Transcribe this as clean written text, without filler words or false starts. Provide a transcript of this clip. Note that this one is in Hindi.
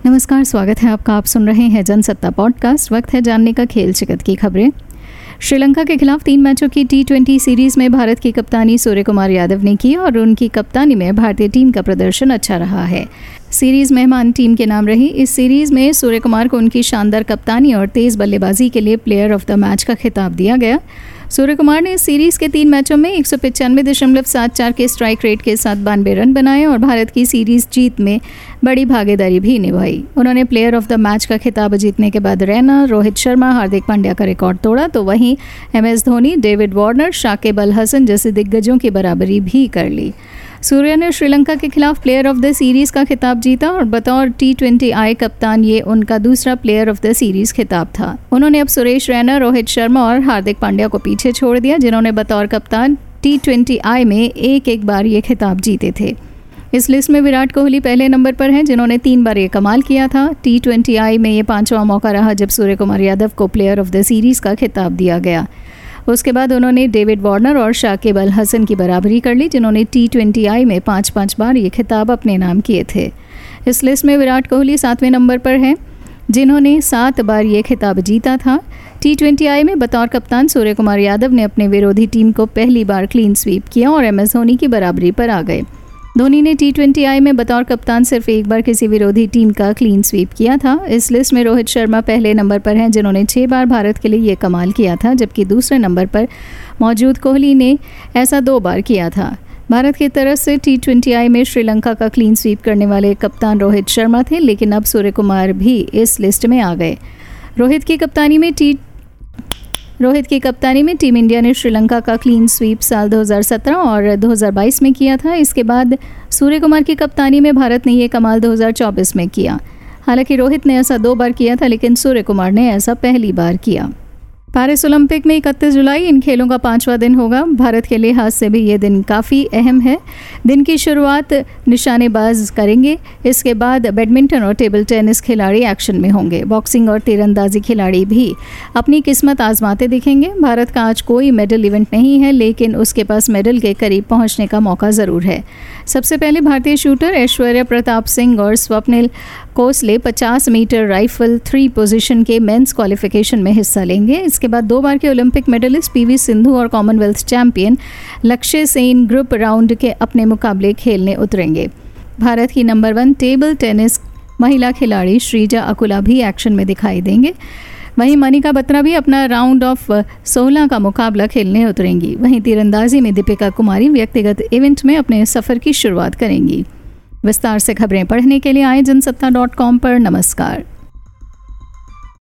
नमस्कार, स्वागत है आपका। आप सुन रहे हैं जनसत्ता पॉडकास्ट। वक्त है जानने का खेल जगत की खबरें। श्रीलंका के खिलाफ 3 मैचों की T20 सीरीज में भारत की कप्तानी सूर्य कुमार यादव ने की और उनकी कप्तानी में भारतीय टीम का प्रदर्शन अच्छा रहा है। सीरीज मेहमान टीम के नाम रही। इस सीरीज में सूर्य कुमार को उनकी शानदार कप्तानी और तेज बल्लेबाजी के लिए प्लेयर ऑफ द मैच का खिताब दिया गया। सूर्य कुमार ने इस सीरीज के 3 मैचों में 195.74 के स्ट्राइक रेट के साथ 92 रन बनाए और भारत की सीरीज जीत में बड़ी भागीदारी भी निभाई। उन्होंने प्लेयर ऑफ द मैच का खिताब जीतने के बाद रैना, रोहित शर्मा, हार्दिक पांड्या का रिकॉर्ड तोड़ा, तो वहीं MS Dhoni, David Warner, Shakib Al Hasan जैसे दिग्गजों की बराबरी भी कर ली। सूर्य ने श्रीलंका के खिलाफ प्लेयर ऑफ द सीरीज का खिताब जीता और बतौर T20I कप्तान ये उनका दूसरा प्लेयर ऑफ द सीरीज खिताब था। उन्होंने अब सुरेश रैना, रोहित शर्मा और हार्दिक पांड्या को पीछे छोड़ दिया, जिन्होंने बतौर कप्तान T20I में एक बार ये खिताब जीते थे। इस लिस्ट में विराट कोहली पहले नंबर पर हैं, जिन्होंने 3 बार ये कमाल किया था। T20I में ये 5वां मौका रहा जब सूर्य कुमार यादव को प्लेयर ऑफ द सीरीज का खिताब दिया गया। उसके बाद उन्होंने डेविड वार्नर और शाकिब अल हसन की बराबरी कर ली, जिन्होंने T20I में 5 बार ये खिताब अपने नाम किए थे। इस लिस्ट में विराट कोहली 7वें नंबर पर हैं, जिन्होंने 7 बार ये खिताब जीता था। T20I में बतौर कप्तान सूर्य कुमार यादव ने अपने विरोधी टीम को पहली बार क्लीन स्वीप किया और MS धोनी की बराबरी पर आ गए। धोनी ने T20I में बतौर कप्तान सिर्फ 1 बार किसी विरोधी टीम का क्लीन स्वीप किया था। इस लिस्ट में रोहित शर्मा पहले नंबर पर हैं, जिन्होंने 6 बार भारत के लिए ये कमाल किया था, जबकि दूसरे नंबर पर मौजूद कोहली ने ऐसा 2 बार किया था। भारत की तरफ से T20I में श्रीलंका का क्लीन स्वीप करने वाले कप्तान रोहित शर्मा थे, लेकिन अब सूर्य कुमार भी इस लिस्ट में आ गए। रोहित की कप्तानी में टीम इंडिया ने श्रीलंका का क्लीन स्वीप साल 2017 और 2022 में किया था। इसके बाद सूर्य कुमार की कप्तानी में भारत ने ये कमाल 2024 में किया। हालांकि रोहित ने ऐसा 2 बार किया था, लेकिन सूर्य कुमार ने ऐसा पहली बार किया। पेरिस ओलंपिक में 31 जुलाई इन खेलों का 5वां दिन होगा। भारत के लिहाज से भी ये दिन काफ़ी अहम है। दिन की शुरुआत निशानेबाज करेंगे। इसके बाद बैडमिंटन और टेबल टेनिस खिलाड़ी एक्शन में होंगे। बॉक्सिंग और तीरंदाजी खिलाड़ी भी अपनी किस्मत आजमाते दिखेंगे। भारत का आज कोई मेडल इवेंट नहीं है, लेकिन उसके पास मेडल के करीब पहुंचने का मौका ज़रूर है। सबसे पहले भारतीय शूटर ऐश्वर्या प्रताप सिंह और Swapnil Kusale 50 metre rifle 3 position के मेंस क्वालिफिकेशन में हिस्सा लेंगे। इसके बाद 2 बार के ओलंपिक मेडलिस्ट PV सिंधु और कॉमनवेल्थ चैंपियन लक्ष्य सेन ग्रुप राउंड के अपने मुकाबले खेलने उतरेंगे। भारत की नंबर 1 टेबल टेनिस महिला खिलाड़ी श्रीजा अकुला भी एक्शन में दिखाई देंगे। वहीं मनिका बत्रा भी अपना राउंड ऑफ 16 का मुकाबला खेलने उतरेंगी। वहीं तीरंदाजी में दीपिका कुमारी व्यक्तिगत इवेंट में अपने सफ़र की शुरुआत करेंगी। विस्तार से खबरें पढ़ने के लिए आए जनसत्ता.com पर। नमस्कार।